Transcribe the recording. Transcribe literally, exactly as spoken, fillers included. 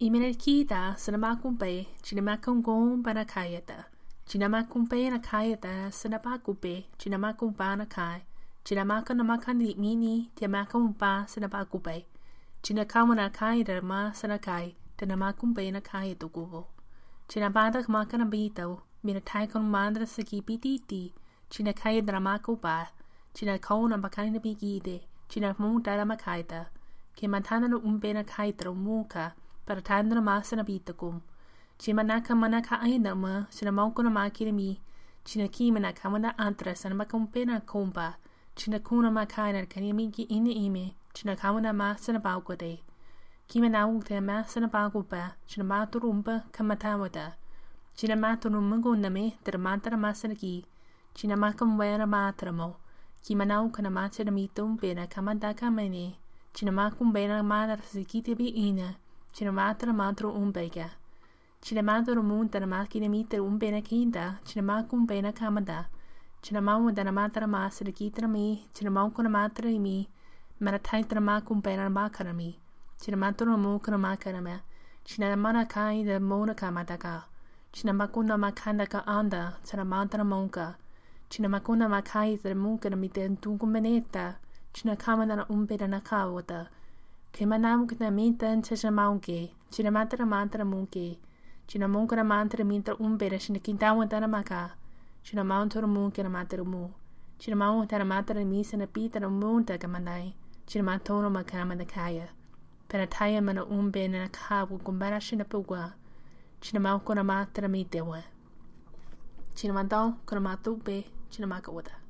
Imenekita sanamakumpe, chinamakum banakayata, chinamakumpe nakayata, sanapakupe, chinamakumpa nakai, chinamaka namakani mini, tiamakumpa sanapakupe, chinakamana kai dharma sanakai, tanamakumpe nakai tukuvo, chinabada makanabito, minatai mandra saki pititi, chinakaya dramakupa, chinakona bakani bigide, chinamunta makaita, kimatana umbena kaitra muka. Para tanda na masa na bitakum. Chimanaka manaka ainama, sinamauko na makirimi, chinaki manaka mana antra sanamakumpena kumpa, chinakuna makaina kanimiki ine ime, chinakamana masa na baukode. Kimanau te masa na baukupa, chinamaturumpa kamatamata, chinamaturumungo name, termantara masanaki, chinamakam wera matramo, kimanau kanamata na mitum bena kamandaka mene, chinamakum bena mana sikiti bi ina. Chinamatra mantro umbega. Chinamantro munta na makina mita umbena kinda, chinamakum bena kamada. Chinamamu da na matra masa de kita mi, chinamauko na matra mi, manataitra makum bena makarami. Chinamantro muka na makarama. Chinamana kai de mona kamataka. Chinamakuna makanda ka anda, chinamatra monka. Chinamakuna makai de muka na mita tungumeneta. Chinakamana na umbena na kawata. Kemanam kna minta chamaunke, chinamatra mantra munke, chinamunkana mantra minta umbera shinakintawana maka, chinamountura munke na matra mu, chinamountana matra misa na pita na munta kamanai, chinamantona makama na kaya, penataya mana umbe na kabu kumbara shinapugwa, chinamauko na matra mitewa. Chinamantau kana matupe, chinamaka wada.